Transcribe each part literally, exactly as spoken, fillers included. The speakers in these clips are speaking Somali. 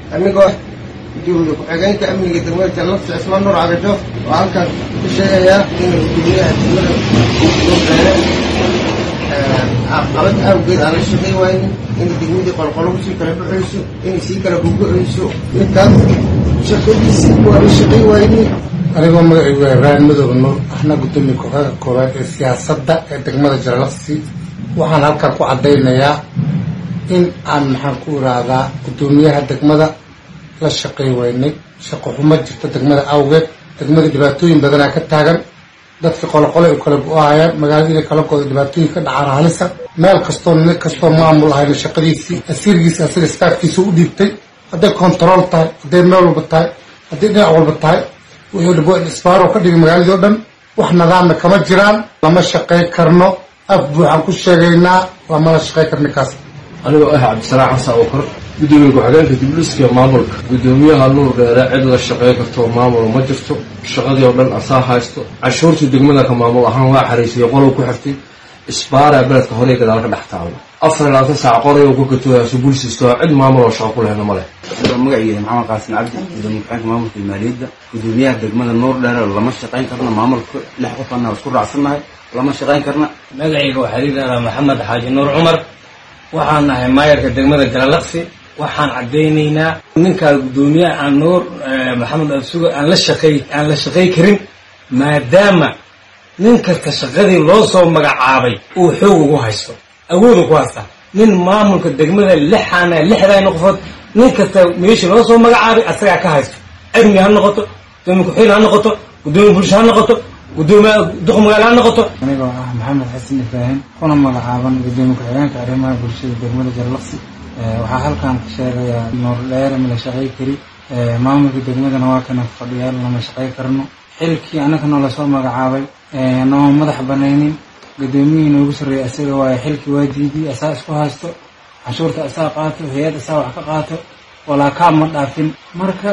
anigoo gudoomiye ku-xigeenka amniga degmada Jallaqsi Cismaan Nuur Cagajo oo halkan ku sheegayaa in gudoomiyaha degmada caqabad awgeed aan la shaqeyn waynin in degmada qolqolo si kala baxayso in si kala buuxayso intaas shaqadiisi waa la shaqeyn waynin anigoo magacaygu Ibrahim Madow Nuur ahna gudoomiye ku-xigeenka koowaad ee siyaasadda ee degmada Jallaqsi waxaan halkan ku cadeynayaa in aan maxaan ku iraadaa gudoomiyaha degmada la shaqeey waynay shaqo xumo jirta degmada awgeed degmada dhibaatooyin badan ka taagan dadka qolqolo ay kala go'ayaan magaalada kala go'ay dhibaatooyin ka dhacaan halisa meel kasto nin kasto maamul ahayna shaqadiisi asirgiisa asir staafkiisa u dhiibtay haday control tahay haday meel walba tahay haday dhinac walba tahay wuxuu dhibo isbaaro ka dhigay magaalada oo dhan wax nidaam kama jiraan lama shaqeey karno af buuxan ku sheegaynaa lama shaqeey karno kaas anigoo ah Cabdisalaam Xasan oo kor gudoomiye ku-xigeenka dibluska maamulka gudoomiyaha Nuur Dheere cid la shaqeey karto maamul ma jirto shaqadii oo dhan asaa haysto cashuurtii degmada ka maamul ahaan waa xariisay qolow ku xirtay isbaara beledka hore gadaal ka dhaxtaalo afar iyo labaatan saac qoray oo ku katooyaa subuulsiisto cid maamul oo shaqo ku lehna ma leh magaciisa Maxamed Qaasim Cabdi gudoomiye ku-xigeenka maamulka maaliyadda gudoomiyaha degmada Nuur Dheere lama shaqeyn karno maamulka lix qof aan isku raacsanahay lama shaqeyn karna magacayga waxa la Maxamed Xaaji Nuur Cumar waxaan nahay maayarka degmada Jallaqsi waxaan cadeynaynaa ninka gudoomiyaha aan Nuur Maxamed Absuga aan la shaqeey aan la shaqeey karin maadaama nin kasta shaqadii loo soo magacaabay uu xoog ugu haysto awood ku haysta nin maamulka degmada lixana lixdan qofood nin kasta meesha loo soo magacaabay asaga ka haysto amni ha noqoto gudoomiye ku-xigeen ha noqoto gudoomiye bulsho ha noqoto gudoomiye duq magaalo ha noqoto anigoo ah Maxamed Xasan Ibrahim kuna magacaaban gudoomiye ku-xigeenka arrimaha bulshada degmada Jallaqsi waxaa halkan ka sheegayaa Nuur Dheere ma la shaqeey kari maamulka degmadana waa kana fadhiyaan lama shaqeey karno xilkii anagana la soo magacaabay noo madax banaynin gudoomiyaha ugu sareeyay asaga waa xilkii waa diiday asaa isku haysto cashuurta asaa qaato hay'ad asaa wax ka qaato walaa ka ma dhaafin marka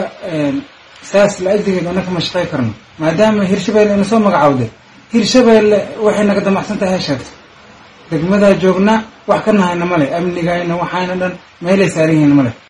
saas la adeegay anaka ma shaqeey karno maadaama Hirshabeelle inuu soo magacaawday Hirshabeelle waxay naga damacsan tahay sheegto degmada joogna wax ka nahayna male amnigayna waxayna dhan meelay saarihiin male